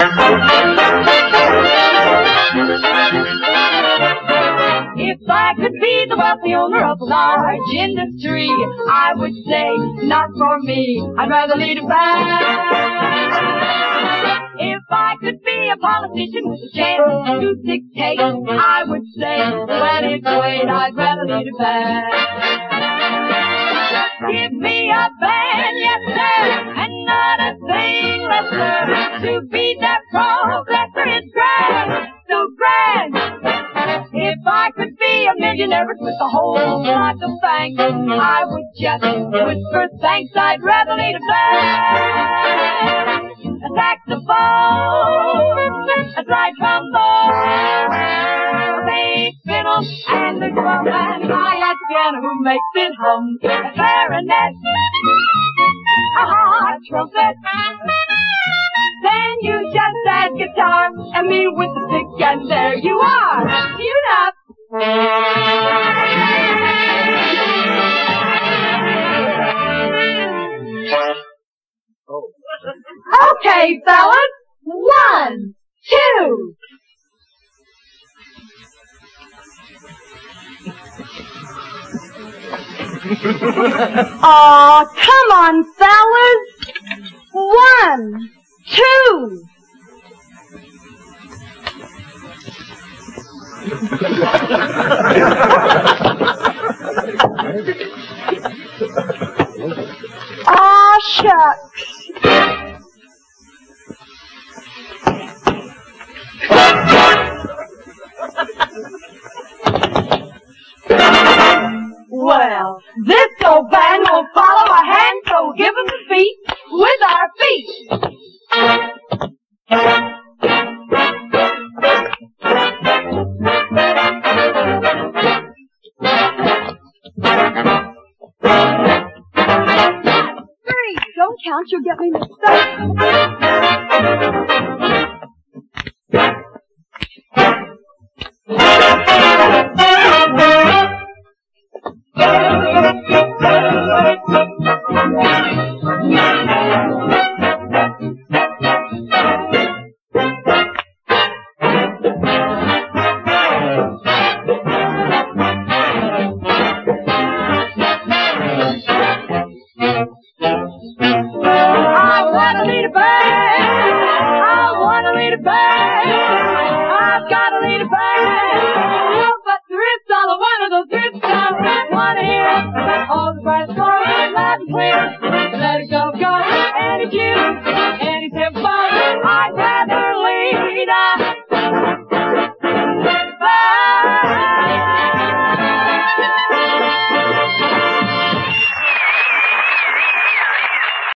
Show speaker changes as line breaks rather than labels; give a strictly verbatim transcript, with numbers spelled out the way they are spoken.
If I could be the wealthy owner of a large industry, I would say, not for me, I'd rather lead a band. If I could be a politician with a chance to dictate, I would say, when it's late, I'd rather lead a band. Give me a band, yes sir, and not a thing less, sir. To be that progressor is grand, so grand. If I could be a millionaire with a whole lot of thanks, I would just whisper thanks, I'd rather lead a band. A saxophone, a slide trombone, a bass fiddle, and the drum, and hi-hat piano who makes it hum. A clarinet, a hard trumpet, then you just add guitar, and me with the stick, and there you are, tune up. Okay, fellas, one, two. Aw, come on, fellas. One, two. Aw, shucks. Well, this old band will follow our hand, so give us a beat with our feet. Three, don't count, you'll get me mixed up.